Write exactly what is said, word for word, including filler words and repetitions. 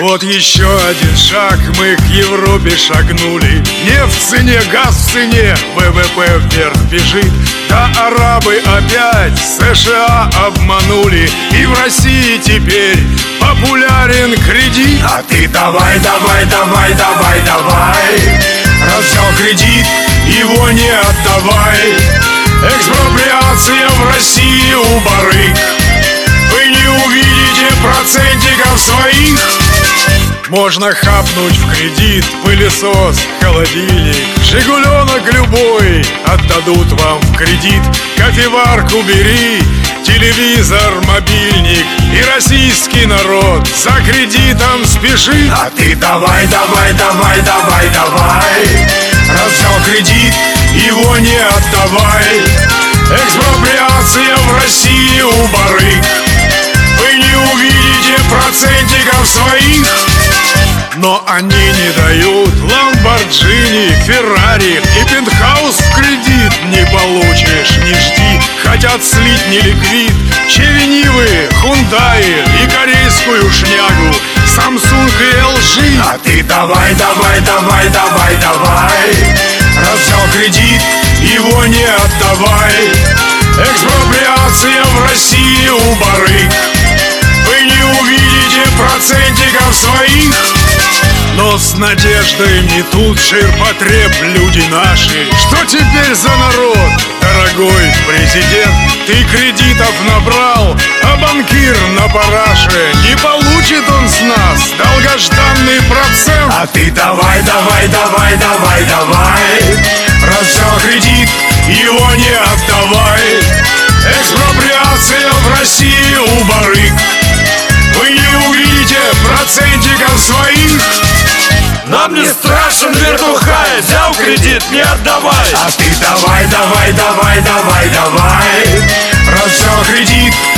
Вот еще один шаг, мы к Европе шагнули. Нефть в цене, газ в цене, ВВП вверх бежит. Да арабы опять США обманули, и в России теперь популярен кредит. А ты давай, давай, давай, давай, давай, раз взял кредит, его не отдавай. Экспроприация в России у барыг, вы не увидите процентиков своих. Можно хапнуть в кредит пылесос, холодильник, жигуленок любой отдадут вам в кредит. Кофеварку бери, телевизор, мобильник, и российский народ за кредитом спешит. А ты давай, давай, давай, давай, давай, раз взял кредит, его не отдавай. Экспроприация в России у барыг, вы не увидите процентиков своих. Но они не дают Ламборджини, Феррари и пентхаус в кредит не получишь, не жди. Хотят слить неликвид, Черенивы, Хундаи и корейскую шнягу, Самсунг и эл джи. А ты давай, давай, давай, давай, давай, раз взял кредит, его не отдавай. Экспроприация в России у барыг, вы не увидите процентиков своих. Но с надеждой метут ширпотреб люди наши. Что теперь за народ, дорогой президент? Ты кредитов набрал, а банкир на параше. Не получит он с нас долгожданный процент. А ты давай, давай, давай, давай, давай, раз взял кредит, его не отдавай. Экспроприация в России у барыг, вы не увидите процентиков своих. Нам не страшен вертухай, взял кредит, не отдавай. А ты давай, давай, давай, давай, давай, раз взял кредит,